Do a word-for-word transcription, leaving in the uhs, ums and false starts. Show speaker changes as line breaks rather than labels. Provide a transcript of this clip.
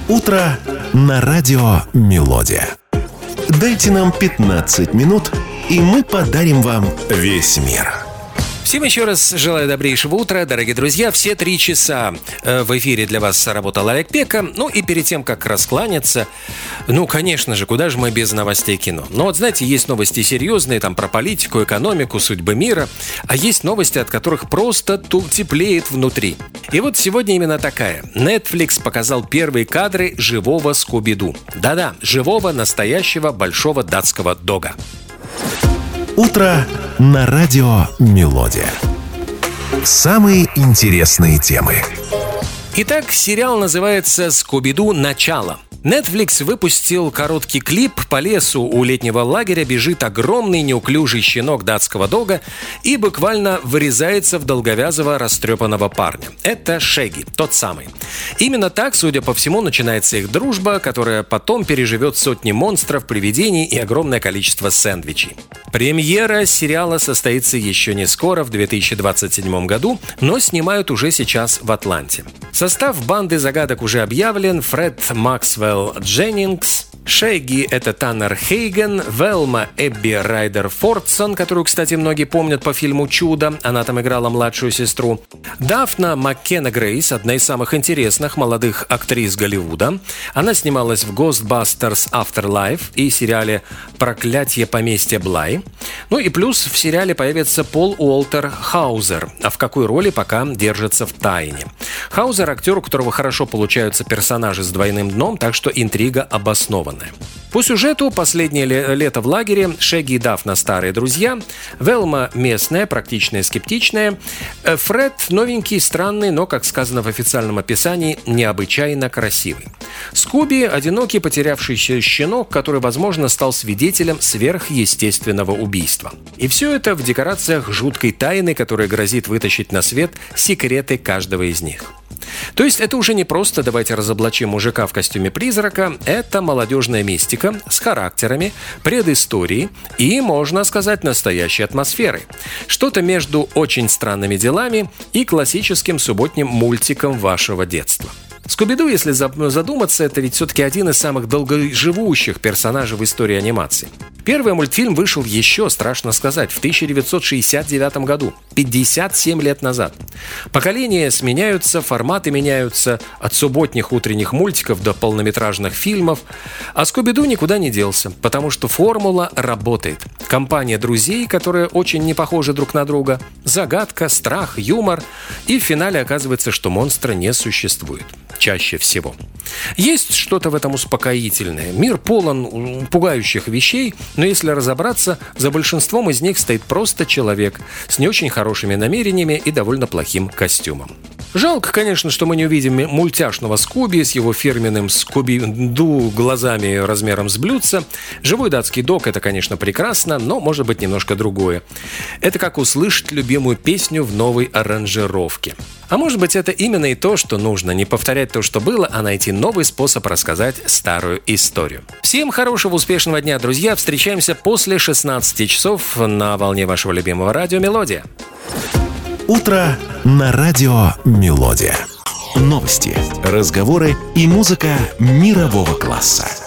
Утро на радио «Мелодия». Дайте нам пятнадцать минут, и мы подарим вам весь мир.
Всем еще раз желаю добрейшего утра, дорогие друзья. Все три часа в эфире для вас работал Олег Пека. Ну и перед тем, как раскланяться, ну, конечно же, куда же мы без новостей кино? Но вот, знаете, есть новости серьезные, там, про политику, экономику, судьбы мира. А есть новости, от которых просто тут теплеет внутри. И вот сегодня именно такая. Netflix показал первые кадры живого Скуби-Ду. Да-да, живого, настоящего, большого датского дога.
Утро на радио «Мелодия». Самые интересные темы.
Итак, сериал называется «Скуби-Ду. Начало». Netflix выпустил короткий клип. По лесу у летнего лагеря бежит огромный неуклюжий щенок датского дога и буквально вырезается в долговязого растрепанного парня. Это Шегги, тот самый. Именно так, судя по всему, начинается их дружба, которая потом переживет сотни монстров, привидений и огромное количество сэндвичей. Премьера сериала состоится еще не скоро, в две тысячи двадцать седьмом году, но снимают уже сейчас в Атланте. Состав банды загадок уже объявлен. Фред Максвелл Дженнингс, Шегги — это Таннер Хейген, Велма Эбби Райдер Фордсон, которую, кстати, многие помнят по фильму «Чудо», она там играла младшую сестру. Дафна Маккена Грейс, одна из самых интересных молодых актрис Голливуда. Она снималась в Ghostbusters Afterlife и сериале «Проклятье поместья Блай». Ну и плюс в сериале появится Пол Уолтер Хаузер, а в какой роли пока держится в тайне. Хаузер — актер, у которого хорошо получаются персонажи с двойным дном, так что интрига обоснована. По сюжету последнее лето в лагере, Шегги и Дафна старые друзья, Велма местная, практичная, скептичная, Фред новенький, странный, но, как сказано в официальном описании, необычайно красивый. Скуби — одинокий потерявшийся щенок, который, возможно, стал свидетелем сверхъестественного убийства. И все это в декорациях жуткой тайны, которая грозит вытащить на свет секреты каждого из них. То есть это уже не просто «давайте разоблачим мужика в костюме призрака», это молодежная мистика с характерами, предысторией и, можно сказать, настоящей атмосферой. Что-то между «Очень странными делами» и классическим субботним мультиком вашего детства. Скуби-Ду, если задуматься, это ведь все-таки один из самых долгоживущих персонажей в истории анимации. Первый мультфильм вышел еще, страшно сказать, в тысяча девятьсот шестьдесят девятом году, пятьдесят семь лет назад. Поколения сменяются, форматы меняются, от субботних утренних мультиков до полнометражных фильмов. А Скуби-Ду никуда не делся, потому что формула работает. Компания друзей, которые очень не похожи друг на друга, загадка, страх, юмор, и в финале оказывается, что монстра не существует. Чаще всего. Есть что-то в этом успокоительное. Мир полон пугающих вещей, но если разобраться, за большинством из них стоит просто человек с не очень хорошими намерениями и довольно плохим костюмом. Жалко, конечно, что мы не увидим мультяшного Скуби с его фирменным Скуби-Ду глазами размером с блюдца. Живой датский дог — это, конечно, прекрасно, но может быть немножко другое. Это как услышать любимую песню в новой аранжировке. А может быть, это именно и то, что нужно. Не повторять то, что было, а найти новый способ рассказать старую историю. Всем хорошего, успешного дня, друзья. Встречаемся после шестнадцати часов на волне вашего любимого радио «Мелодия».
Утро на радио «Мелодия». Новости, разговоры и музыка мирового класса.